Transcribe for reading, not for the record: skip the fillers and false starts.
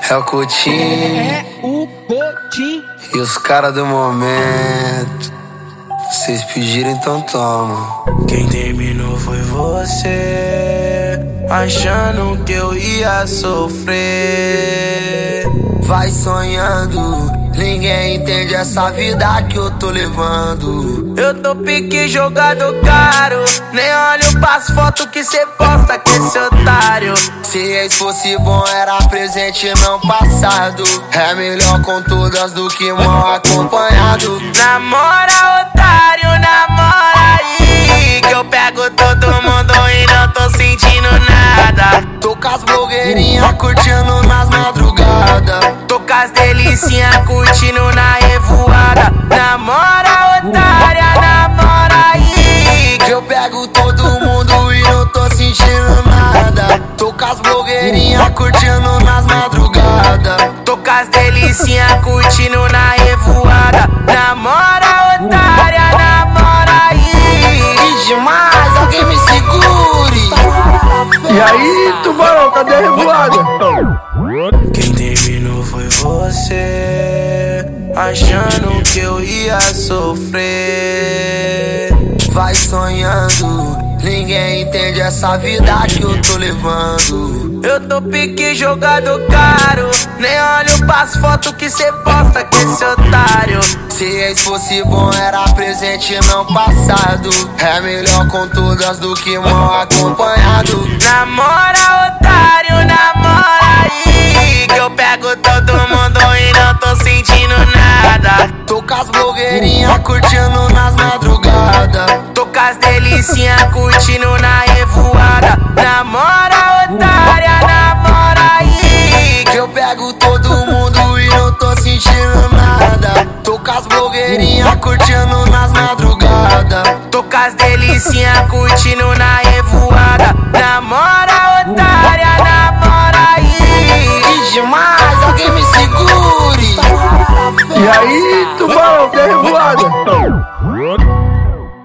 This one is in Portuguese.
É o Coutinho. É o Coutinho. E os caras do momento. Vocês pediram, então toma. Quem terminou foi você, achando que eu ia sofrer. Vai sonhando, ninguém entende essa vida que eu tô levando. Eu tô pique jogado caro, nem olho pras fotos que cê posta com esse otário. Se ex fosse bom era presente não passado. É melhor com todas do que mal acompanhado. Namora otário, namora aí, que eu pego todo mundo e não tô sentindo nada. Tô com as blogueirinhas curtindo nas madrugadas. Tô com as delicinhas curtindo na revoada. Namora otária, namora aí, que eu pego todo mundo e não tô sentindo nada. Tô com as blogueirinhas curtindo nas madrugadas. Tô com as delicinhas curtindo na revoada. Namora otária, namora aí. Que demais, alguém me segure. E aí, tubarão, cadê a revoada? Quem terminou foi você, achando que eu ia sofrer. Vai sonhando, ninguém entende essa vida que eu tô levando. Eu tô pique jogado caro, nem olho pras fotos que cê posta com esse otário. Se ex fosse bom era presente não passado. É melhor com todas do que mal acompanhado. Namora otário, namora aí, que eu pego todo mundo e não tô sentindo nada. Tô com as blogueirinhas curtindo nas madrugadas. Tô com as delicinhas curtindo na revoada. Namora otária, namora aí, que eu pego todo mundo e não tô sentindo nada. Tô com as blogueirinhas curtindo nas madrugadas. Tô com as delicinhas curtindo na revoada.